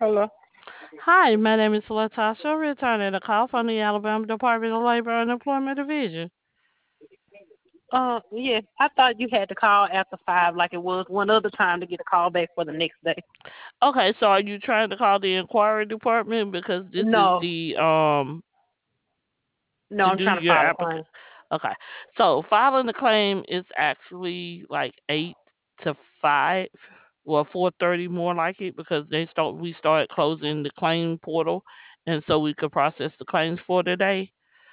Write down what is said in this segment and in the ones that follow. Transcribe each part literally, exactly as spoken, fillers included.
Hello. Hi, my name is Latasha, returning a call from the Alabama Department of Labor and Employment Division. Uh, yes, I thought you had to call after five, like it was one other time to get a call back for the next day. Okay, so are you trying to call the inquiry department because this is No, the um no, to I'm do trying to your file a application? claim. Okay, so filing the claim is actually like eight to five, well four thirty more like it because they start we start closing the claim portal, and so we could process the claims for today.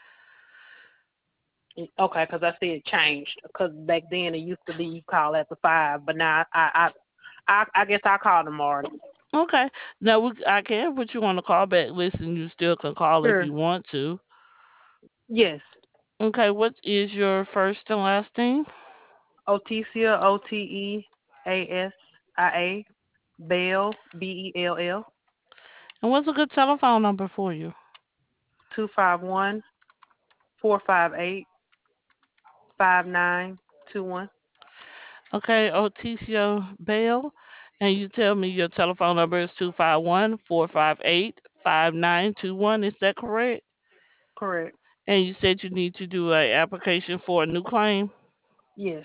Okay, because I see it changed. Because back then it used to be you call after five, but now I, I, I, I guess I'll call tomorrow. Okay, now we, I can put you on the callback list, and you still can call if Sure. you want to. Yes. Okay, what is your first and last name? Otesia, O T E A S I A, Bell, B E L L, And what's a good telephone number for you? two five one four five eight five nine two one. Okay, Oticio Bell. And you tell me your telephone number is two five one, four five eight, five nine two one. Is that correct? Correct. And you said you need to do an application for a new claim? Yes.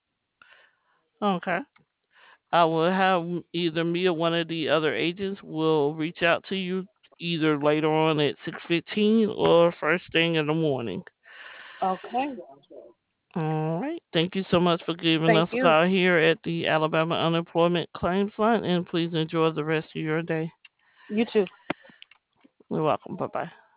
Okay. I will have either me or one of the other agents will reach out to you either later on at six fifteen or first thing in the morning. Okay. All right. Thank you so much for giving Thank us a you. call here at the Alabama Unemployment Claims Line, and please enjoy the rest of your day. You too. You're welcome. Bye bye.